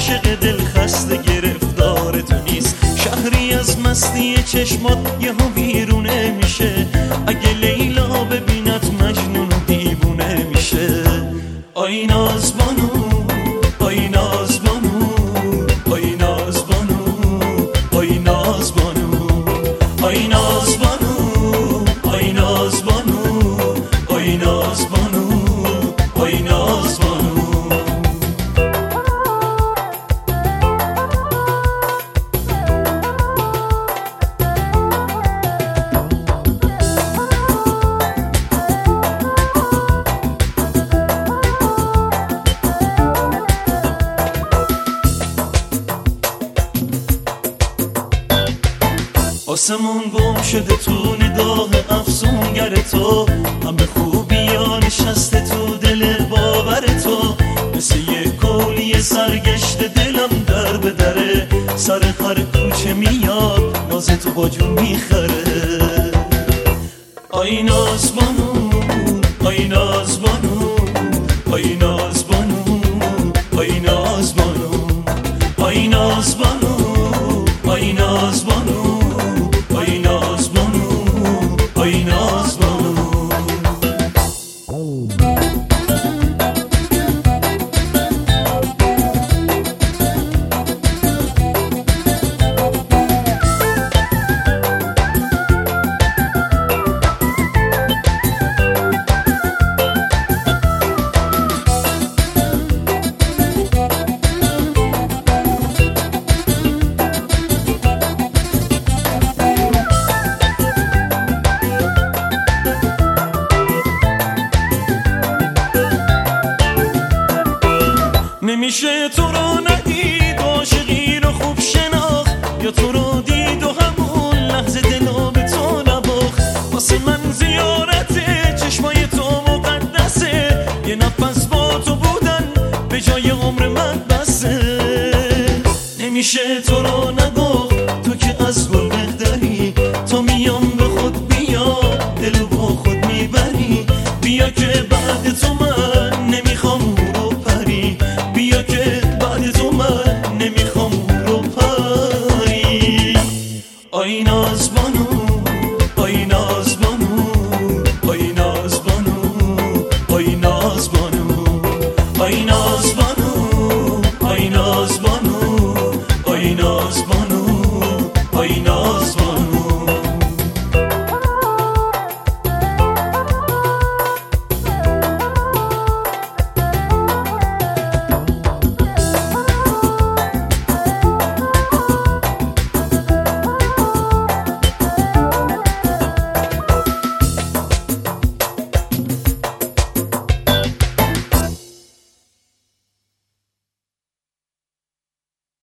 عاشق دل خسته گرفتار تو نیست. شهری از مستی چشمات یهو بیرونه میشه، اگه لیلا ببیند مجنون و دیوونه میشه. آی نازبانو، آی نازبانو، آی نازبانو، آی نازبانو، آی نازبانو، آی نازبانو، آی نازبانو، آی نازبانو. آسمون گم شده تو نگاه افسونگر تو، همه خوبی ها نشسته تو دل باور تو. مثل یه کولی سرگشت دلم در به دره، سر هر کوچه میاد ناز تو با جون میخره. آی نازبانو، آی نازبانو، آی نازبانو، آی نازبانو، آی نازبانو، آی نازبانو، آی نازبانو، آی نازبانو. نمیشه تو رو ندید، عاشقی رو خوب شناخت، یا تو رو دید و همون لحظه دلو به تو نباخت. واسه من زیارته چشمای تو مقدسه، یه نفس با تو بودن به جای عمر من بسه. نمیشه تو رو نگفت،